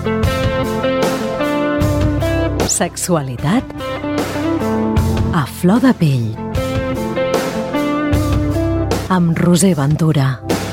Sexualitat a flor de pell amb Roser Ventura.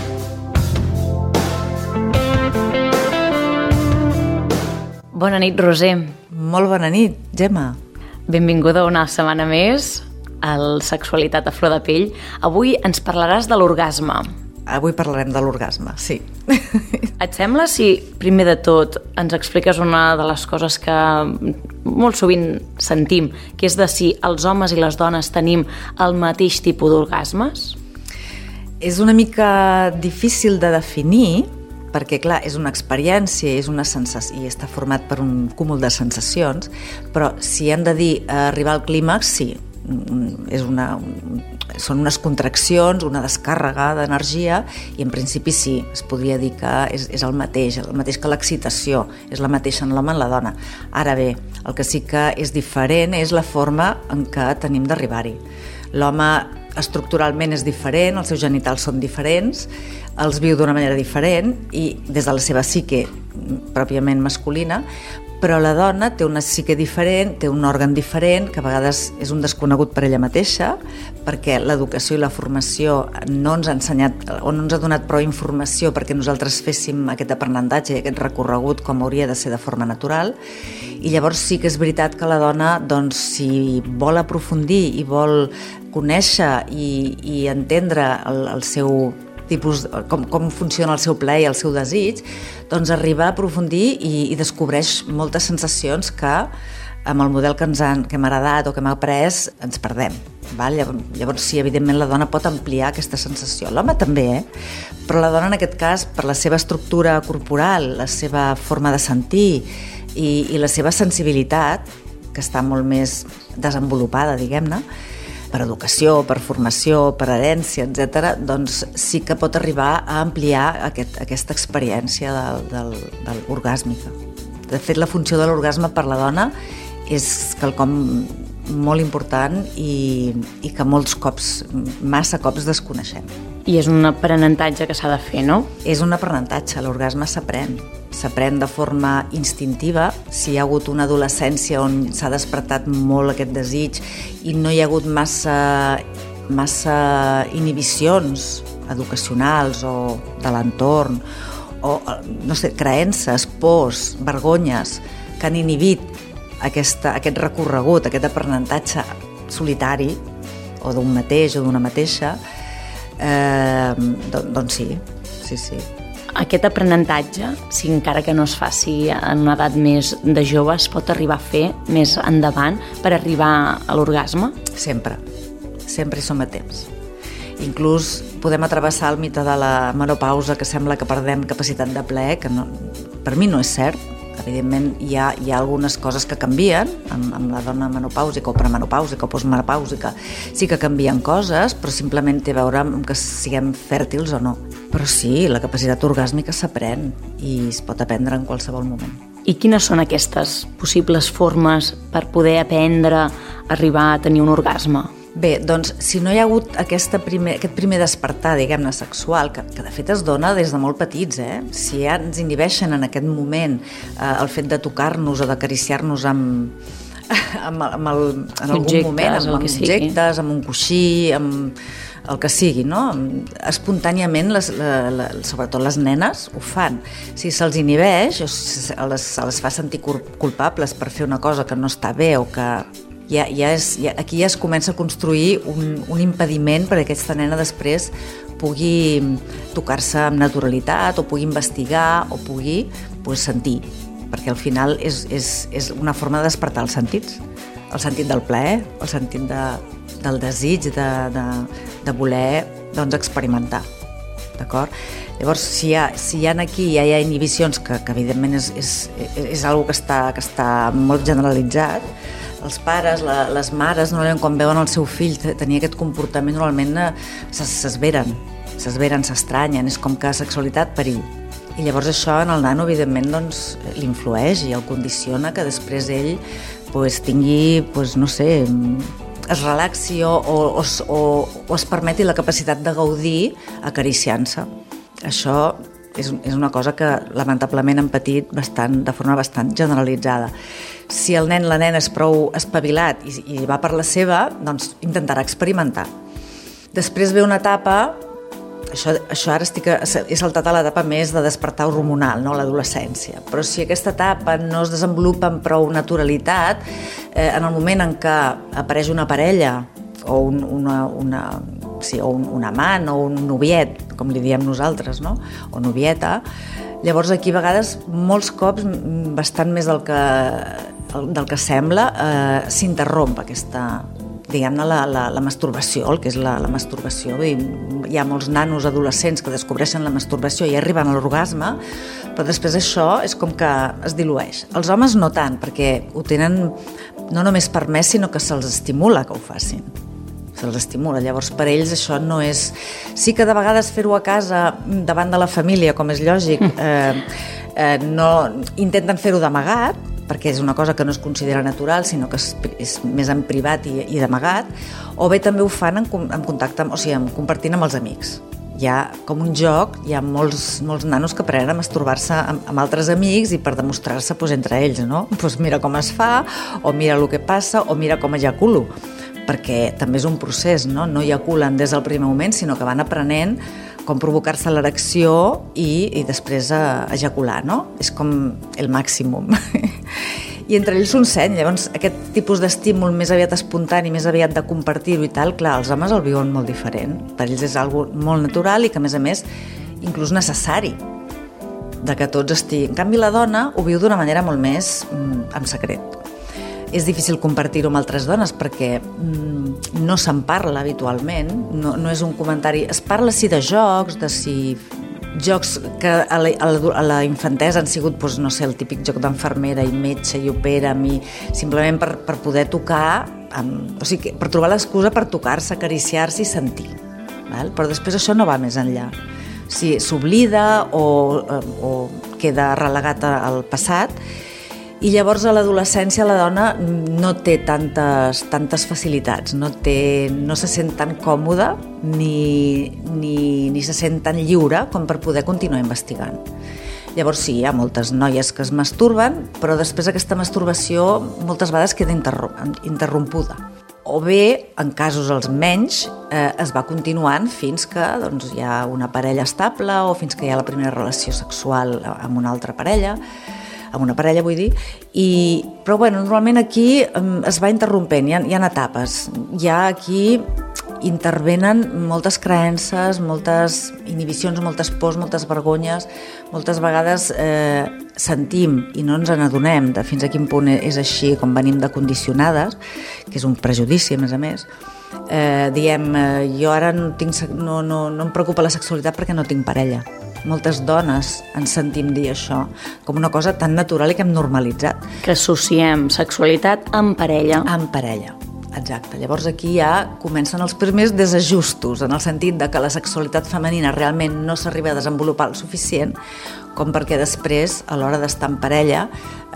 Bona nit, Roser. Molt bona nit, Gemma. Benvinguda una setmana més al Sexualitat a flor de pell. Avui ens parlaràs de l'orgasme. Avui parlarem de l'orgasme, sí. Et sembla si, primer de tot, ens expliques una de les coses que molt sovint sentim, que és de si els homes i les dones tenim el mateix tipus d'orgasmes? És una mica difícil de definir, perquè, clar, és una experiència, és una sensació, i està format per un cúmul de sensacions, però si hem de dir arribar al clímax, sí. Són unes contraccions, una descàrrega d'energia, i en principi sí, es podria dir que és el mateix que l'excitació, és la mateixa en l'home i en la dona. Ara bé, el que sí que és diferent és la forma en què tenim d'arribar-hi. L'home estructuralment és diferent, els seus genitals són diferents, els viu d'una manera diferent i des de la seva psique pròpiament masculina, però la dona té una psique diferent, té un òrgan diferent, que a vegades és un desconegut per ella mateixa, perquè l'educació i la formació no ens ha ensenyat o no ens ha donat prou informació perquè nosaltres féssim aquest aprenentatge i aquest recorregut com hauria de ser de forma natural. I llavors sí que és veritat que la dona, doncs, si vol aprofundir i vol conèixer i entendre el seu tipus, com funciona el seu plaer i el seu desig, doncs arriba a aprofundir i descobreix moltes sensacions que amb el model que hem heredat o que hem après ens perdem. Val? Llavors sí, evidentment la dona pot ampliar aquesta sensació. L'home també, però la dona en aquest cas, per la seva estructura corporal, la seva forma de sentir i la seva sensibilitat, que està molt més desenvolupada, diguem-ne, per educació, per formació, per herència, etc., doncs sí que pot arribar a ampliar aquesta experiència de l'orgàsmica. De fet, la funció de l'orgasme per la dona és quelcom molt important i que molts cops, massa cops, desconeixem. I és un aprenentatge que s'ha de fer, no? És un aprenentatge, l'orgasme s'aprèn de forma instintiva. Si hi ha hagut una adolescència on s'ha despertat molt aquest desig i no hi ha hagut massa inhibicions educacionals o de l'entorn o, no sé, creences, pors, vergonyes que han inhibit aquest recorregut, aquest aprenentatge solitari o d'un mateix o d'una mateixa, doncs sí. Aquest aprenentatge, si encara que no es faci en una edat més de jove, es pot arribar a fer més endavant per arribar a l'orgasme? Sempre hi som a temps. Inclús podem travessar el mite de la menopausa, que sembla que perdem capacitat de plaer, que no, per mi no és cert. Evidentment hi ha algunes coses que canvien amb la dona menopàusica o premenopàusica o postmenopàusica, sí que canvien coses, però simplement té a veure amb que siguem fèrtils o no. Però sí, la capacitat orgàsmica s'aprèn i es pot aprendre en qualsevol moment. I quines són aquestes possibles formes per poder aprendre a arribar a tenir un orgasme? Bé, doncs, si no hi ha hagut aquest primer despertar, diguem-ne, sexual, que de fet es dona des de molt petits, si ja ens inhibeixen en aquest moment el fet de tocar-nos o d'acariciar-nos en algun moment, amb objectes, amb un coixí, amb el que sigui, no? Espontàniament, sobretot les nenes, ho fan. Si se'ls inhibeix o se les fa sentir culpables per fer una cosa que no està bé o que aquí ja es comença a construir un impediment perquè aquesta nena després pugui tocar-se amb naturalitat o pugui investigar o pugui sentir, perquè al final és una forma de despertar els sentits, el sentit del plaer, el sentit del desig de voler experimentar. D'acord? Llavors, si aquí ja hi ha inhibicions, que evidentment és una cosa que està molt generalitzat, els pares, les mares, normalment quan veuen el seu fill tenir aquest comportament, normalment s'esveren, s'estranyen, és com que sexualitat, perill. I llavors això en el nano, evidentment, l'influeix i el condiciona que després ell tingui, no sé, es relaxi o es permeti la capacitat de gaudir acariciant-se. Això és una cosa que lamentablement hem patit de forma bastant generalitzada. Si el nen, la nena és prou espavilat i va per la seva, doncs intentarà experimentar. Després ve una etapa, això ara he saltat a l'etapa més de despertar hormonal, no? L'adolescència. Però si aquesta etapa no es desenvolupa amb prou naturalitat, en el moment en què apareix una parella o un amant o un noviet, com li diem nosaltres, no? O novieta, llavors aquí a vegades molts cops, bastant més del que sembla, s'interromp aquesta, diguem-ne, la masturbació, el que és la masturbació. Hi ha molts nanos adolescents que descobreixen la masturbació i arriben a l'orgasme, però després això és com que es dilueix. Els homes no tant, perquè ho tenen no només permès, sinó que se'ls estimula que ho facin. Se'ls estimula. Llavors, per ells això no és... Sí que de vegades fer-ho a casa davant de la família, com és lògic, no intenten fer-ho d'amagat, perquè és una cosa que no es considera natural, sinó que és més en privat i d'amagat, o bé també ho fan en contacte, o sigui, compartint amb els amics. Hi ha com un joc, hi ha molts nanos que aprenen a masturbar-se amb altres amics i per demostrar-se entre ells, no? Mira com es fa, o mira el que passa, o mira com ejaculo, perquè també és un procés, no? No ejaculen des del primer moment, sinó que van aprenent com provocar-se l'erecció i després ejacular, no? És com el màximum. I entre ells s'ho ensenya. Llavors, aquest tipus d'estímul més aviat espontani, més aviat de compartir-ho i tal, clar, els homes el viuen molt diferent. Per ells és algo molt natural i que, a més, inclús necessari, de que tots estiguin. En canvi, la dona ho viu d'una manera molt més en secret. És difícil compartir-ho amb altres dones perquè no se'n parla habitualment, no és un comentari... Es parla sí de jocs, jocs que a la infantesa han sigut, no sé, el típic joc d'enfermera i metge i opera, simplement per poder tocar, o sigui, per trobar l'excusa per tocar-se, acariciar-se i sentir. Però després això no va més enllà. Si s'oblida o queda relegat al passat, i llavors a l'adolescència la dona no té tantes facilitats, no se sent tan còmoda ni se sent tan lliure com per poder continuar investigant. Llavors sí, hi ha moltes noies que es masturben, però després aquesta masturbació moltes vegades queda interrompuda. O bé, en casos els menys, es va continuant fins que hi ha una parella estable o fins que hi ha la primera relació sexual amb una altra parella, vull dir, però normalment aquí es va interrompent, hi ha etapes, aquí intervenen moltes creences, moltes inhibicions, moltes pors, moltes vergonyes, moltes vegades sentim i no ens n'adonem de fins a quin punt és així com venim de condicionades, que és un prejudici a més, diem, jo ara no em preocupa la sexualitat perquè no tinc parella. Moltes dones ens sentim dir això com una cosa tan natural i que hem normalitzat. Que associem sexualitat amb parella. Amb parella, exacte. Llavors aquí ja comencen els primers desajustos, en el sentit de que la sexualitat femenina realment no s'arriba a desenvolupar el suficient com perquè després, a l'hora d'estar en parella,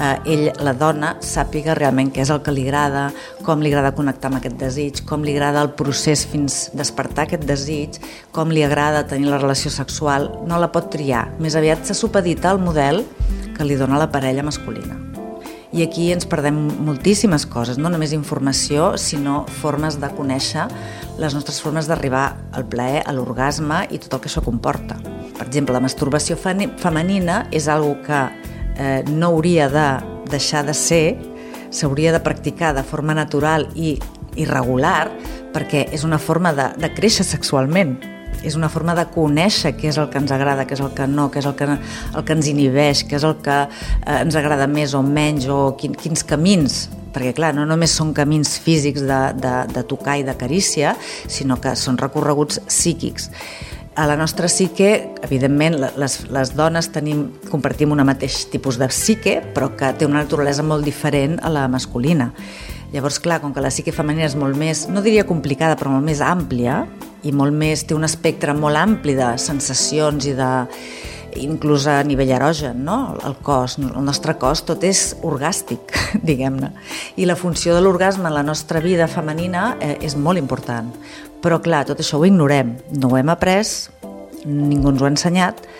la dona sàpiga realment què és el que li agrada, com li agrada connectar amb aquest desig, com li agrada el procés fins despertar aquest desig, com li agrada tenir la relació sexual. No la pot triar. Més aviat se supedita al model que li dona la parella masculina. I aquí ens perdem moltíssimes coses, no només informació, sinó formes de conèixer les nostres formes d'arribar al plaer, a l'orgasme i tot el que això comporta. Per exemple, la masturbació femenina és algo que no hauria de deixar de ser, s'hauria de practicar de forma natural i regular, perquè és una forma de créixer sexualment. És una forma de conèixer què és el que ens agrada, què és el que no, què és el que ens inhibeix, què és el que ens agrada més o menys, o quins camins, perquè clar, no només són camins físics de tocar i de carícia, sinó que són recorreguts psíquics. A la nostra psique, evidentment, les dones compartim un mateix tipus de psique, però que té una naturalesa molt diferent a la masculina. Llavors, clar, com que la psique femenina és molt més, no diria complicada, però molt més àmplia, i té un espectre molt ampli de sensacions i inclús a nivell erogen, no? El cos, el nostre cos, tot és orgàstic, diguem-ne. I la funció de l'orgasme en la nostra vida femenina és molt important. Però clar, tot això ho ignorem, no ho hem après, ningú ens ho ha ensenyat,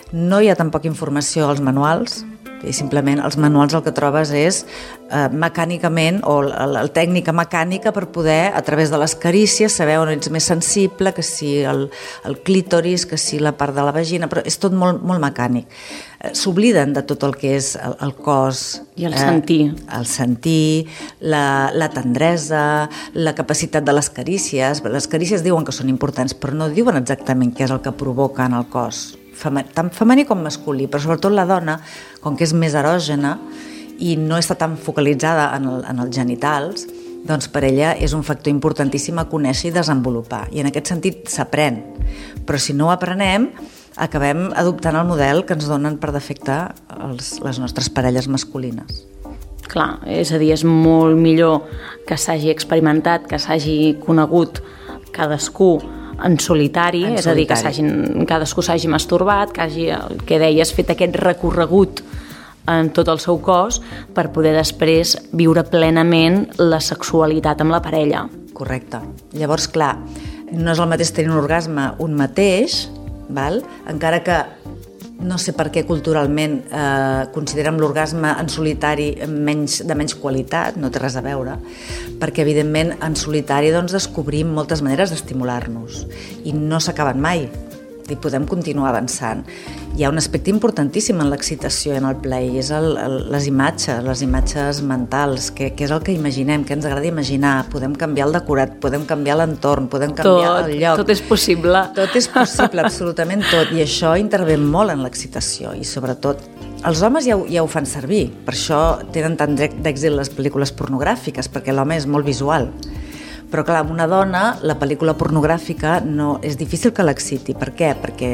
No hi ha tampoc informació als manuals, i simplement els manuals el que trobes és mecànicament o la tècnica mecànica per poder, a través de les carícies, saber on ets més sensible, que si el clítoris, que si la part de la vagina, però és tot molt, molt mecànic. S'obliden de tot el que és el cos. I el sentir. El sentir, la tendresa, la capacitat de les carícies. Les carícies diuen que són importants, però no diuen exactament què és el que provoca en el cos. Tant femení com masculí, però sobretot la dona, com que és més erògena i no està tan focalitzada en els genitals, doncs per ella és un factor importantíssim a conèixer i desenvolupar. I en aquest sentit s'aprèn. Però si no ho aprenem, acabem adoptant el model que ens donen per defecte les nostres parelles masculines. Clar, és a dir, és molt millor que s'hagi experimentat, que s'hagi conegut cadascú en solitari, és a dir, que cadascú s'hagi masturbat, que hagi, el que deies, fet aquest recorregut en tot el seu cos per poder després viure plenament la sexualitat amb la parella. Correcte. Llavors, clar, no és el mateix tenir un orgasme un mateix, val? Encara que no sé per què culturalment considerem l'orgasme en solitari de menys qualitat, no té res a veure, perquè evidentment en solitari doncs, descobrim moltes maneres d'estimular-nos i no s'acaben mai i podem continuar avançant. Hi ha un aspecte importantíssim en l'excitació i en el plaer, i és les imatges mentals, que és el que imaginem, que ens agrada imaginar. Podem canviar el decorat, podem canviar l'entorn, podem canviar el lloc. Tot és possible. Tot és possible, absolutament tot, i això intervé molt en l'excitació, i sobretot els homes ja ho fan servir, per això tenen tant d'èxit les pel·lícules pornogràfiques, perquè l'home és molt visual. Però clar, amb una dona la pel·lícula pornogràfica no, és difícil que l'exciti. Per què? Perquè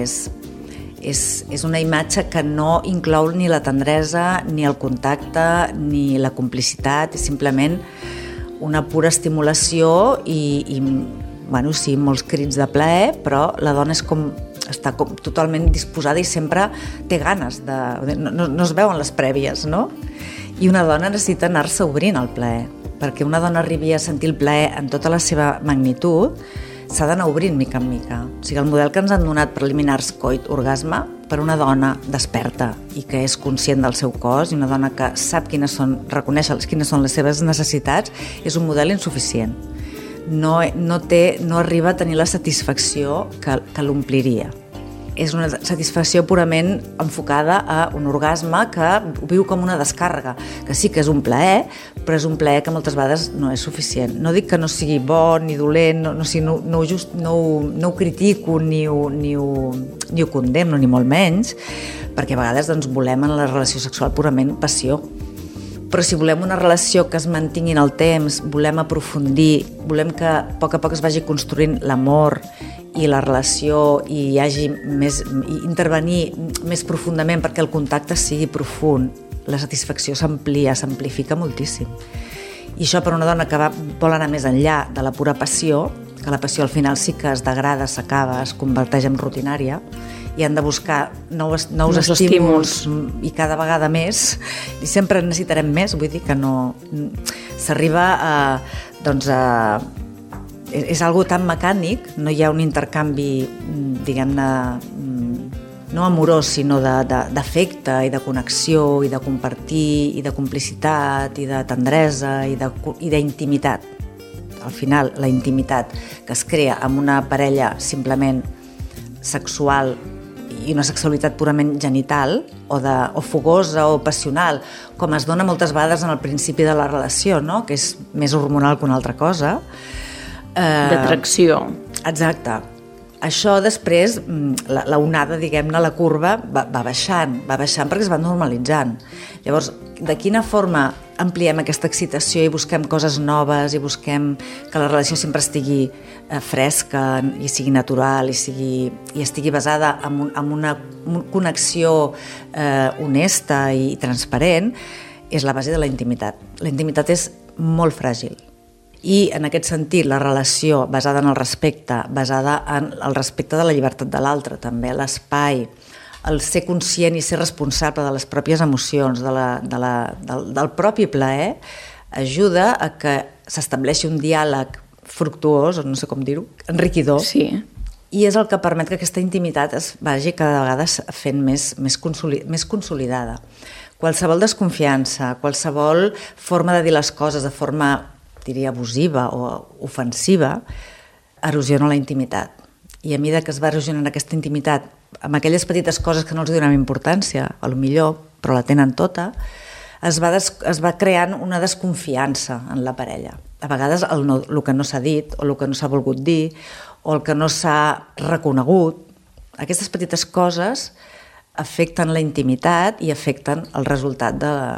és una imatge que no inclou ni la tendresa, ni el contacte, ni la complicitat, és simplement una pura estimulació i bueno, sí, molts crits de plaer, però la dona està totalment disposada i sempre té ganes no es veuen les prèvies, no? I una dona necessita anar-se obrint al plaer. Perquè una dona arribi a sentir el plaer en tota la seva magnitud, s'ha d'anar obrint mica en mica. O sigui, el model que ens han donat preliminars coit-orgasme per una dona desperta i que és conscient del seu cos, i una dona que sap reconeix quines són les seves necessitats, és un model insuficient. No arriba a tenir la satisfacció que l'ompliria. És una satisfacció purament enfocada a un orgasme que ho viu com una descàrrega, que sí que és un plaer, però és un plaer que moltes vegades no és suficient. No dic que no sigui bo ni dolent, no ho critico ni ho condemno, ni molt menys, perquè a vegades doncs, volem en la relació sexual purament passió. Però si volem una relació que es mantingui en el temps, volem aprofundir, volem que a poc es vagi construint l'amor i la relació i hi hagi intervenir més profundament perquè el contacte sigui profund, la satisfacció s'amplifica moltíssim. I això per una dona que vol anar més enllà de la pura passió, que la passió al final sí que es degrada, s'acaba, es converteix en rutinària, i han de buscar nous estímuls i cada vegada més, i sempre necessitarem més, vull dir que no s'arriba a és algo tan mecànic, no hi ha un intercanvi, diguem-ne, no amorós, sinó d'afecte i de connexió i de compartir i de complicitat i de tendresa i d'intimitat. Al final, la intimitat que es crea amb una parella simplement sexual i una sexualitat purament genital o fogosa o passional, com es dona moltes vegades en el principi de la relació, no? Que és més hormonal que una altra cosa, d'atracció. Exacte. Això després, la onada, diguem-ne, la curva va baixant perquè es va normalitzant. Llavors, de quina forma ampliem aquesta excitació i busquem coses noves i busquem que la relació sempre estigui fresca i sigui natural i estigui basada en una connexió honesta i transparent, és la base de la intimitat. La intimitat és molt fràgil. I en aquest sentit la relació basada en el respecte, basada en el respecte de la llibertat de l'altre, també l'espai, el ser conscient i ser responsable de les pròpies emocions, del propi plaer, ajuda a que s'estableixi un diàleg fructuós, o no sé com dir-ho, enriquidor, sí, i és el que permet que aquesta intimitat es vagi cada vegada fent més consolidada. Qualsevol desconfiança, qualsevol forma de dir les coses de forma, diria, abusiva o ofensiva, erosiona la intimitat. I a mesura que es va erosionant aquesta intimitat, amb aquelles petites coses que no els donem importància, a lo millor, però la tenen tota, es va creant una desconfiança en la parella. A vegades el que no s'ha dit, o el que no s'ha volgut dir, o el que no s'ha reconegut, aquestes petites coses afecten la intimitat i afecten el resultat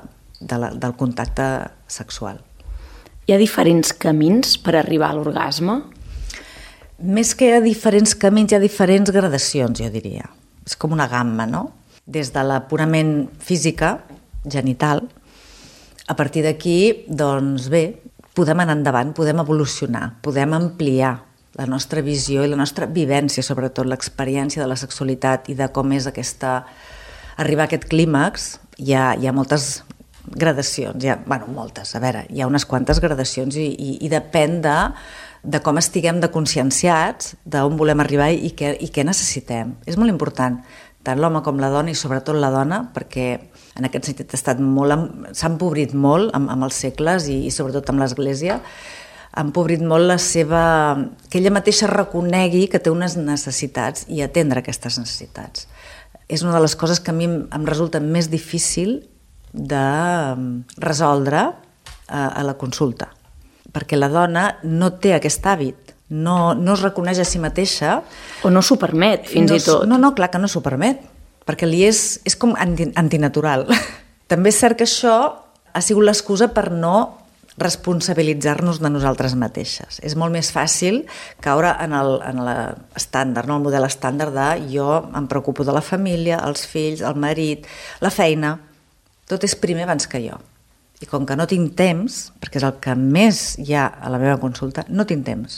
del contacte sexual. Hi ha diferents camins per arribar a l'orgasme? Més que hi ha diferents camins, hi ha diferents gradacions, jo diria. És com una gamma, no? Des de la purament física, genital, a partir d'aquí, doncs bé, podem anar endavant, podem evolucionar, podem ampliar la nostra visió i la nostra vivència, sobretot l'experiència de la sexualitat i de com és arribar a aquest clímax. Hi ha moltes gradacions, hi ha unes quantes gradacions i depèn de com estiguem de conscienciats, d'on volem arribar i què necessitem. És molt important, tant l'home com la dona, i sobretot la dona, perquè en aquest sentit s'ha empobrit molt amb els segles i sobretot amb l'Església, ha empobrit molt que ella mateixa reconegui que té unes necessitats i atendre aquestes necessitats. És una de les coses que a mi em resulta més difícil de resoldre a la consulta, perquè la dona no té aquest hàbit, no es reconeix a si mateixa. O no s'ho permet, fins i tot. No, clar que no s'ho permet, perquè li és com antinatural. També és cert que això ha sigut l'excusa per no responsabilitzar-nos de nosaltres mateixes. És molt més fàcil caure en l'estàndard, el model estàndard de jo em preocupo de la família, els fills, el marit, la feina. Tot és primer abans que jo. I com que no tinc temps, perquè és el que més hi ha a la meva consulta, no tinc temps.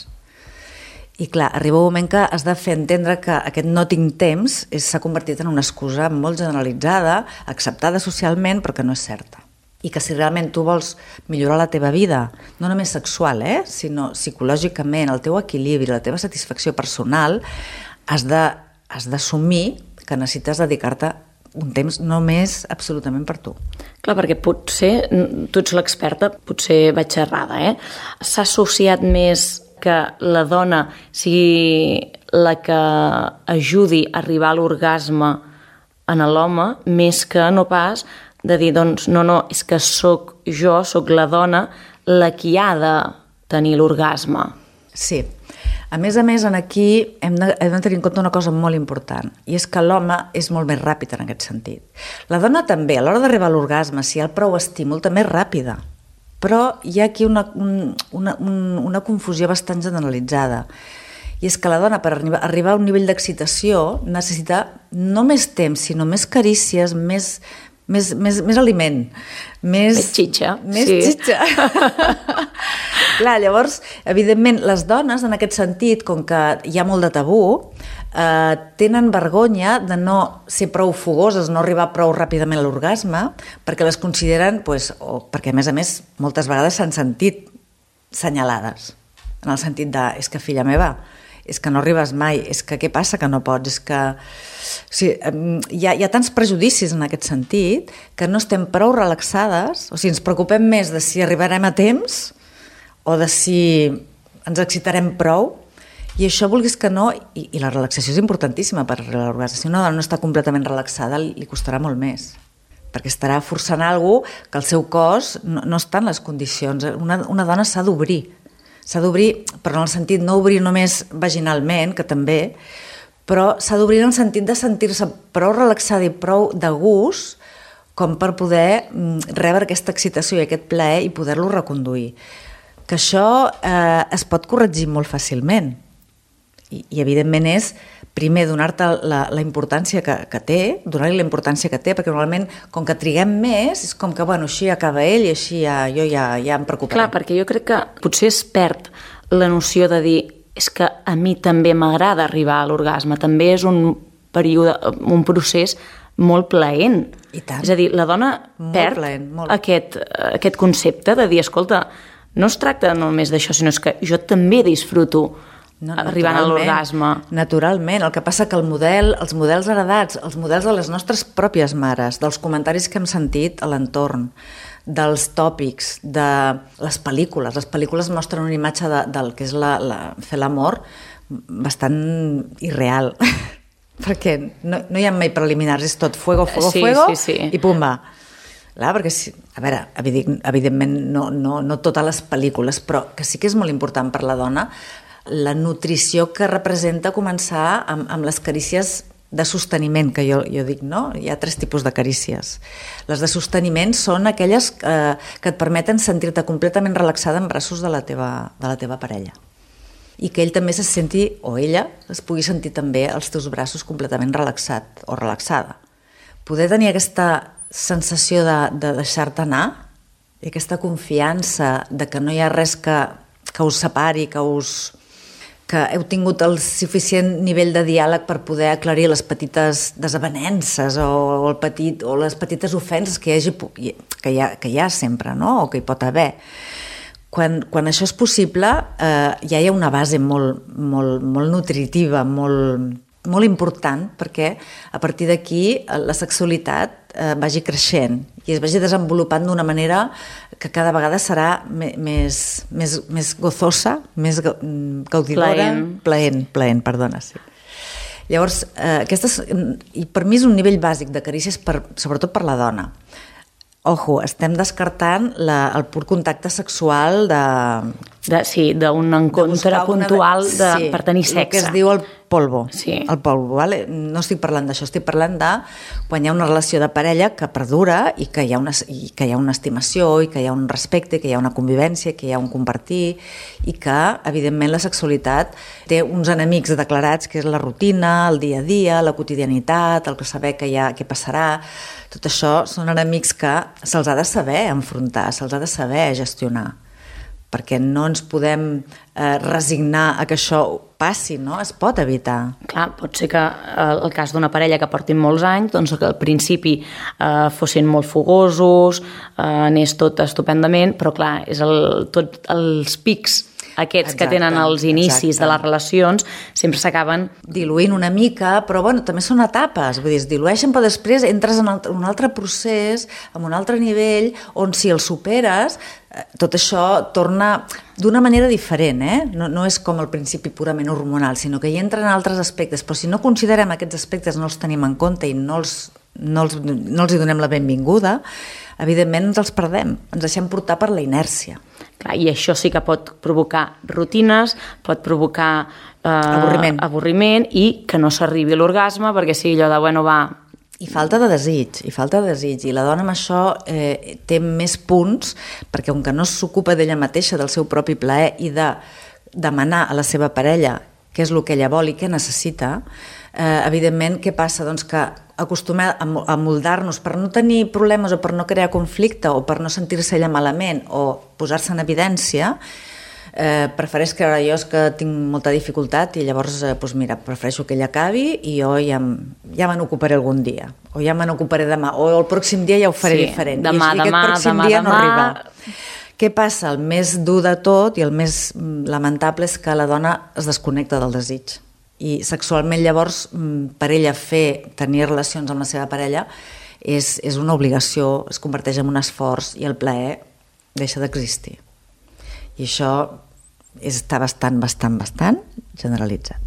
I clar, arriba un moment que has de fer entendre que aquest no tinc temps s'ha convertit en una excusa molt generalitzada, acceptada socialment, però que no és certa. I que si realment tu vols millorar la teva vida, no només sexual, sinó psicològicament, el teu equilibri, la teva satisfacció personal, has d'assumir que necessites dedicar-te un temps només absolutament per tu. Clar, perquè potser, tu ets l'experta, potser vaig errada, s'ha associat més que la dona sigui la que ajudi a arribar a l'orgasme en l'home, més que no pas de dir, doncs, no, és que sóc la dona, la qui ha de tenir l'orgasme. Sí. A més, aquí hem de tenir en compte una cosa molt important, i és que l'home és molt més ràpid en aquest sentit. La dona també, a l'hora d'arribar a l'orgasme, si hi ha prou estímul, també és ràpida. Però hi ha aquí una confusió bastant generalitzada. I és que la dona, per arribar a un nivell d'excitació, necessita no més temps, sinó més carícies, més aliment. Més xitxa. Més xitxa. Clar, llavors, evidentment, les dones, en aquest sentit, com que hi ha molt de tabú, tenen vergonya de no ser prou fogoses, no arribar prou ràpidament a l'orgasme, perquè les consideren, o perquè, a més, moltes vegades s'han sentit senyalades, en el sentit de, és que filla meva, és que no arribes mai, és que què passa que no pots, és que... O sigui, hi ha tants prejudicis en aquest sentit que no estem prou relaxades, o sigui, ens preocupem més de si arribarem a temps o de si ens excitarem prou, i això vulguis que no, i la relaxació és importantíssima per arribar a l'orgasme. Si una dona no està completament relaxada, li costarà molt més, perquè estarà forçant alguna cosa que el seu cos no està en les condicions. Una dona s'ha d'obrir, però en el sentit no obrir només vaginalment, que també, però s'ha d'obrir en el sentit de sentir-se prou relaxada i prou de gust com per poder rebre aquesta excitació i aquest plaer i poder-lo reconduir. Que això es pot corregir molt fàcilment. I evidentment és, primer, donar-te la importància que té, donar-li la importància que té, perquè normalment, com que triguem més, és com que, així acaba ell i així jo ja em preocuparé. Clar, perquè jo crec que potser es perd la noció de dir és que a mi també m'agrada arribar a l'orgasme, també és un procés molt plaent. I tant. És a dir, la dona perd aquest concepte de dir, escolta, no es tracta només d'això, sinó que jo també disfruto arribant a l'orgasme. Naturalment. El que passa que els models heredats, els models de les nostres pròpies mares, dels comentaris que hem sentit a l'entorn, dels tòpics, de les pel·lícules mostren una imatge del que és fer l'amor bastant irreal, perquè no hi ha mai preliminars, és tot fuego, i pum, va. Clar, perquè, a veure, evidentment no totes les pel·lícules, però que sí que és molt important per la dona la nutrició que representa començar amb les carícies de sosteniment, que jo dic, no? Hi ha 3 tipus de carícies. Les de sosteniment són aquelles que et permeten sentir-te completament relaxada en braços de la teva parella. I que ell també se senti, o ella, es pugui sentir també als teus braços completament relaxat o relaxada. Poder tenir aquesta sensació de deixar-te anar i aquesta confiança de que no hi ha res que us separi, que heu tingut el suficient nivell de diàleg per poder aclarir les petites desavenences o les petites ofenses que hi ha sempre, no? O que hi pot haver. Quan això és possible, ja hi ha una base molt nutritiva, molt important, perquè a partir d'aquí la sexualitat vagi creixent i es vagi desenvolupant d'una manera que cada vegada serà més gozosa, més gaudidora, plaent, perdona, sí. Llavors, per mi és un nivell bàsic de carícies, sobretot per la dona. Ojo, estem descartant el pur contacte sexual d'un encontre puntual per tenir sexe. El que es diu el polvo. Sí. El polvo, vale? No estic parlant d'això, estic parlant de quan hi ha una relació de parella que perdura i que hi ha una estimació i que hi ha un respecte, que hi ha una convivència, que hi ha un compartir i que, evidentment, la sexualitat té uns enemics declarats, que és la rutina, el dia a dia, la quotidianitat, el saber què passarà. Tot això són enemics que se'ls ha de saber enfrontar, se'ls ha de saber gestionar, perquè no ens podem resignar a que això passi, no? Es pot evitar. Clar, pot ser que el cas d'una parella que portin molts anys, doncs que al principi fossin molt fogosos, anés tot estupendament, però clar, és tots els pics aquests que tenen els inicis de les relacions sempre s'acaben diluint una mica, però bueno, també són etapes, vull dir, es dilueixen, però després entres en un altre procés, en un altre nivell, on si el superes, tot això torna d'una manera diferent, no és com al principi purament hormonal, sinó que hi entren altres aspectes, però si no considerem aquests aspectes, no els tenim en compte i no els hi donem la benvinguda, evidentment ens els perdem, ens deixem portar per la inèrcia. Clar, i això sí que pot provocar rutines, pot provocar avorriment i que no s'arribi a l'orgasme, perquè si allò de, bueno, va... I falta de desig, i la dona amb això té més punts, perquè com que no s'ocupa d'ella mateixa, del seu propi plaer i de demanar a la seva parella què és el que ella vol i què necessita, evidentment, què passa? Doncs que acostumar a moldar-nos per no tenir problemes o per no crear conflicte o per no sentir-se ella malament o posar-se en evidència, prefereix creure jo que tinc molta dificultat i llavors, doncs mira, prefereixo que ella acabi i jo ja me n'ocuparé algun dia, o ja me n'ocuparé demà, o el pròxim dia ja ho faré diferent. Demà. No arriba. Què passa? El més dur de tot i el més lamentable és que la dona es desconnecta del desig. I sexualment llavors per ella tenir relacions amb la seva parella és una obligació, es converteix en un esforç i el plaer deixa d'existir. I això està bastant generalitzat.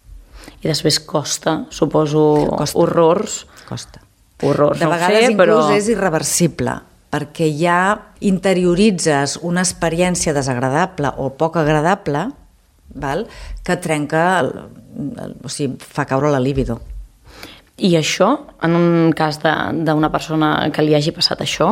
I després costa, suposo, horrors. Costa. Horrors de vegades inclús és irreversible, perquè ja interioritzes una experiència desagradable o poc agradable, que trenca, o sigui, fa caure la libido. I això, en un cas d'una persona que li hagi passat això,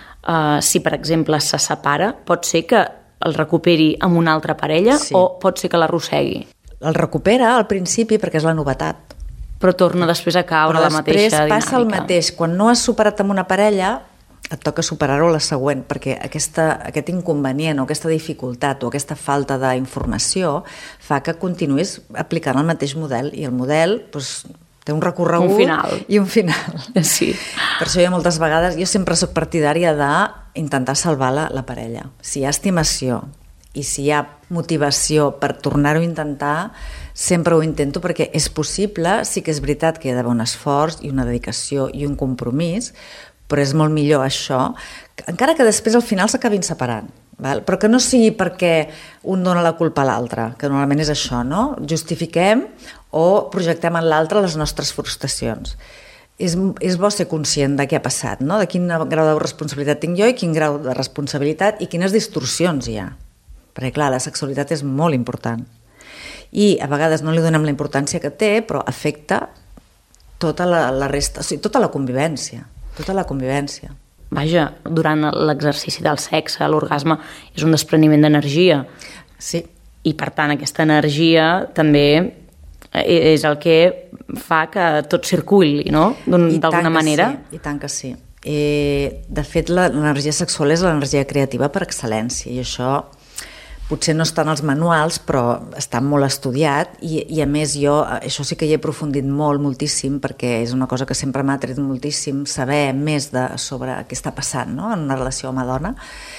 si per exemple se separa, pot ser que el recuperi amb una altra parella o pot ser que l'arrossegui? El recupera al principi perquè és la novetat. Però torna després a caure la mateixa dinàmica. Però després passa el mateix. Quan no has superat amb una parella, et toca superar-ho a la següent, perquè aquest inconvenient o aquesta dificultat o aquesta falta d'informació fa que continuïs aplicant el mateix model, i el model té un recorregut i un final. Sí. Per això moltes vegades, jo sempre soc partidària d'intentar salvar la parella. Si hi ha estimació i si hi ha motivació per tornar-ho a intentar, sempre ho intento perquè és possible, sí que és veritat que hi ha d'haver un esforç i una dedicació i un compromís, però és molt millor això, encara que després al final s'acabin separant, val? Però que no sigui perquè un dona la culpa a l'altre, que normalment és això, no? Justifiquem o projectem en l'altre les nostres frustracions. És bo ser conscient de què ha passat, no? De quin grau de responsabilitat tinc jo i quin grau de responsabilitat i quines distorsions hi ha. Perquè, clar, la sexualitat és molt important. I a vegades no li donem la importància que té, però afecta tota la resta, o sigui, tota la convivència. Tota la convivència. Vaja, durant l'exercici del sexe, l'orgasme és un despreniment d'energia. Sí. I, per tant, aquesta energia també és el que fa que tot circuli, no? D'alguna manera. Sí, i tant que sí. De fet, l'energia sexual és l'energia creativa per excel·lència, i això potser no està en els manuals, però està molt estudiat, i a més jo, això sí que hi he aprofundit moltíssim, perquè és una cosa que sempre m'ha tret moltíssim, saber més sobre què està passant, no? En una relació home-dona,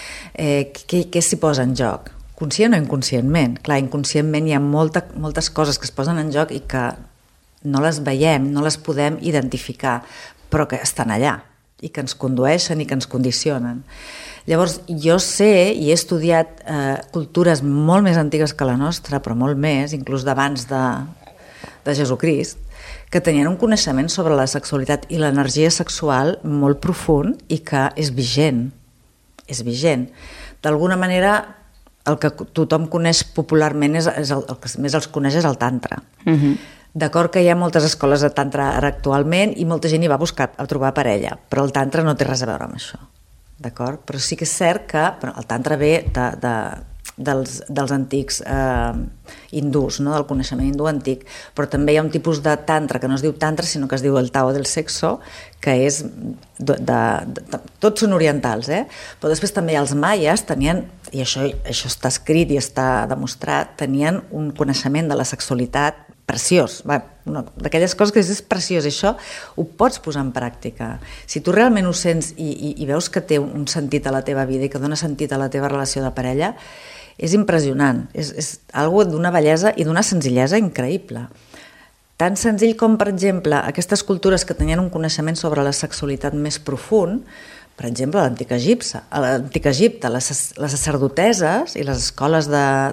què s'hi posa en joc, conscient o inconscientment. Clar, inconscientment hi ha moltes coses que es posen en joc i que no les veiem, no les podem identificar, però que estan allà i que ens condueixen i que ens condicionen. Llavors, jo sé i he estudiat cultures molt més antigues que la nostra, però molt més, inclús d'abans de Jesucrist, que tenien un coneixement sobre la sexualitat i l'energia sexual molt profund i que és vigent. És vigent. D'alguna manera, el que tothom coneix popularment, el que més els coneix és el tantra. D'acord que hi ha moltes escoles de tantra ara actualment i molta gent hi va buscar a trobar parella, però el tantra no té res a veure amb això. D'acord? Però sí que és cert que el tantra ve dels antics hindús, no? Del coneixement hindú antic, però també hi ha un tipus de tantra que no es diu tantra, sinó que es diu el Tao del sexo, que és tots són orientals, però després també els maies tenien, i això està escrit i està demostrat, tenien un coneixement de la sexualitat preciós, d'aquelles coses que és preciós, això ho pots posar en pràctica. Si tu realment ho sents i veus que té un sentit a la teva vida i que dona sentit a la teva relació de parella, és impressionant, és algo d'una bellesa i d'una senzillesa increïble. Tan senzill com, per exemple, aquestes cultures que tenien un coneixement sobre la sexualitat més profund, per exemple, a l'antic Egipte, les sacerdoteses i les escoles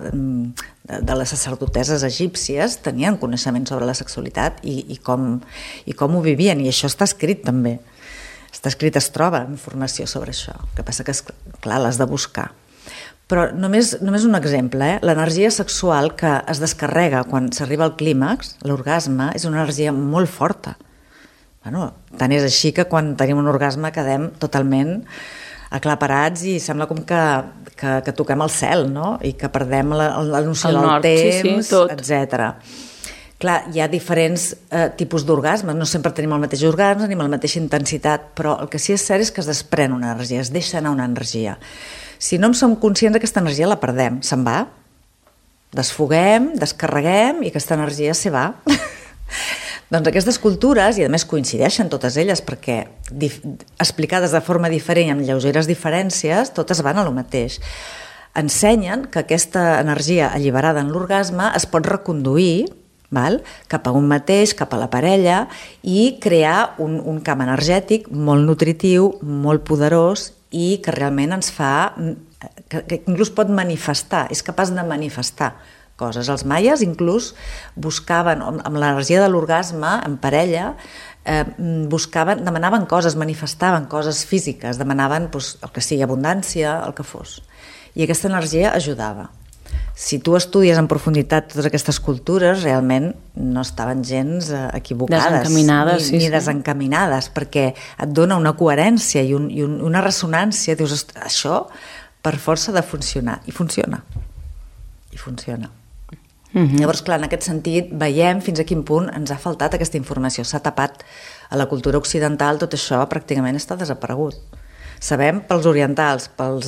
de les sacerdoteses egípcies tenien coneixement sobre la sexualitat i com ho vivien, i això està escrit també. Està escrit, es troba informació sobre això. El que passa que, clar, l'has de buscar. Però només un exemple, l'energia sexual que es descarrega quan s'arriba al clímax, l'orgasme, és una energia molt forta. Tant és així que quan tenim un orgasme quedem totalment aclaparats i sembla com que toquem el cel, no? I que perdem la noció del temps, etc. Clar, hi ha diferents tipus d'orgasmes, no sempre tenim el mateix orgasme ni amb la mateixa intensitat, però el que sí és cert és que es desprèn una energia, es deixa anar una energia. Si no en som conscients, aquesta energia la perdem, se'n va, desfoguem, descarreguem i aquesta energia se va. Doncs aquestes cultures, i a més coincideixen totes elles perquè explicades de forma diferent i amb lleugeres diferències, totes van a lo mateix. Ensenyen que aquesta energia alliberada en l'orgasme es pot reconduir cap a un mateix, cap a la parella, i crear un camp energètic molt nutritiu, molt poderós i que realment ens fa, que inclús pot manifestar, és capaç de manifestar coses. Els maies inclús buscaven, amb l'energia de l'orgasme en parella, demanaven coses, manifestaven coses físiques, demanaven el que sigui abundància, el que fos. I aquesta energia ajudava. Si tu estudies en profunditat totes aquestes cultures, realment no estaven gens equivocades ni desencaminades, perquè et dona una coherència i una ressonància. Dius, això per força ha de funcionar. I funciona. I funciona. Llavors, clar, en aquest sentit veiem fins a quin punt ens ha faltat aquesta informació. S'ha tapat a la cultura occidental, tot això pràcticament està desaparegut. Sabem pels orientals,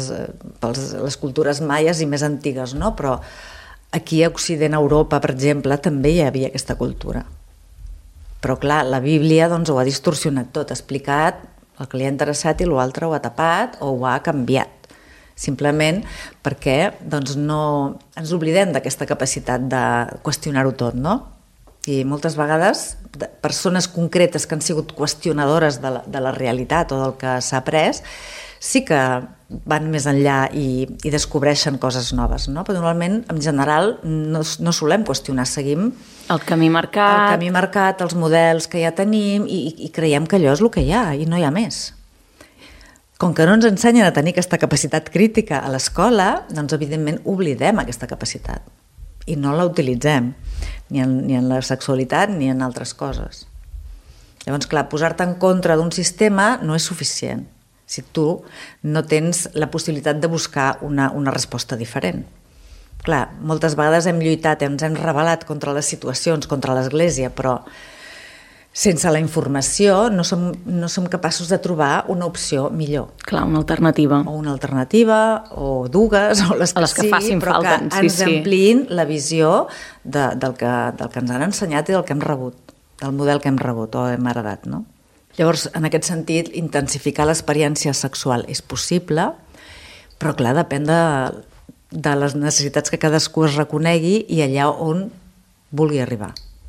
les cultures maies i més antigues, no? Però aquí a Occident, a Europa, per exemple, també hi havia aquesta cultura. Però clar, la Bíblia ho ha distorsionat tot, ha explicat el que li ha interessat i l'altre ho ha tapat o ho ha canviat. simplement perquè doncs, no ens oblidem d'aquesta capacitat de qüestionar-ho tot, no? I moltes vegades persones concretes que han sigut qüestionadores de la realitat o del que s'ha après sí que van més enllà i descobreixen coses noves, no? Però normalment, en general, no solem qüestionar, seguim el camí marcat, els models que ja tenim i creiem que allò és el que hi ha i no hi ha més. Com que no ens ensenyen a tenir aquesta capacitat crítica a l'escola, doncs evidentment oblidem aquesta capacitat i no la utilitzem, ni en la sexualitat ni en altres coses. Llavors, clar, posar-te en contra d'un sistema no és suficient si tu no tens la possibilitat de buscar una resposta diferent. Clar, moltes vegades hem lluitat, ens hem rebel·lat contra les situacions, contra l'Església, però sense la informació no som capaços de trobar una opció millor. Clar, una alternativa. O una alternativa, o dues, o les que facin però falta, que ens ampliïn la visió del que ens han ensenyat i del que hem rebut, del model que hem rebut o hem heredat, no? Llavors, en aquest sentit, intensificar l'experiència sexual és possible, però clar, depèn de les necessitats que cadascú es reconegui i allà on vulgui arribar.